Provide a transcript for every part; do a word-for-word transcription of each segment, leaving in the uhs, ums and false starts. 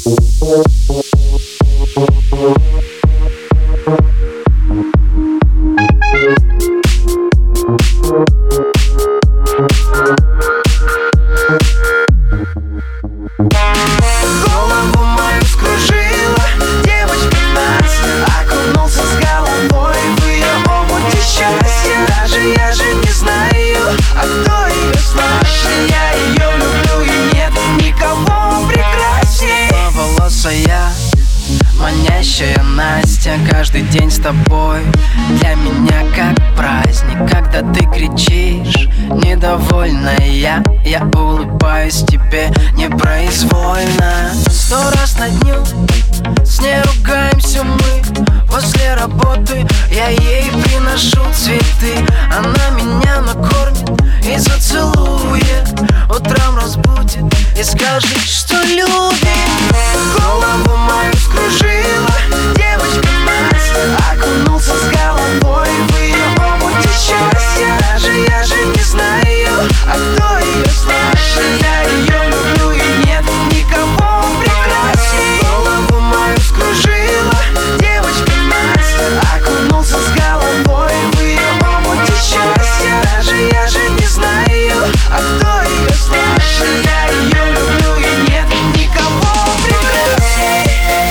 Голову мою скружила девочка Настя, окунулся с головой в ее омуте счастья. Даже я же не знаю, а кто ее слаще. Я ее люблю и нет никого прекрасней. Волосая, манящая Настя, каждый день с тобой для меня как праздник. Когда ты кричишь, недовольная, я улыбаюсь тебе непроизвольно. Сто раз на дню с ней ругаемся мы. После работы я ей приношу цветы. Она меня накормит и зацелует, утром разбудит и скажет, что любит. Голову мою скружила девочка Настя, окунулся с головой в ее омуте счастья. Даже я же не знаю, а кто ее слаще. Я ее люблю и нет никого прекрасней. Голову мою скружила девочка Настя, окунулся с головой в ее омуте счастья. Даже я же не знаю, а кто ее слаще. Я ее люблю и нет никого прекрасней.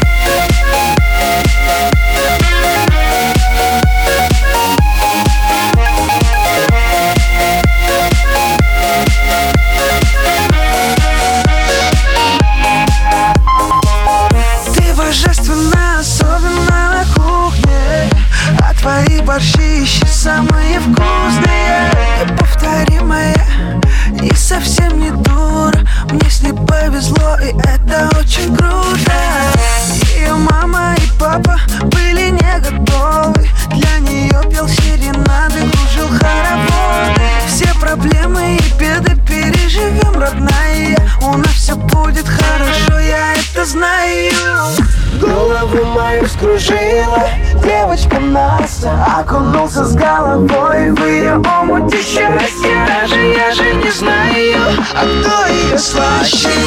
Ты божественна, особенно на кухне, а твои борщищи самые вкусные. Неповторимая и совсем не дура, мне с ней повезло, и это очень круто. Ее мама и папа были не готовы, для нее пел серенады, кружил хороводы. Все проблемы и беды переживем, родная, у нас все будет хорошо, я это знаю. Голову мою скружила девочка Настя, окунулся с головой в ее омуте счастья. Даже я же не знаю, а кто ее слаще.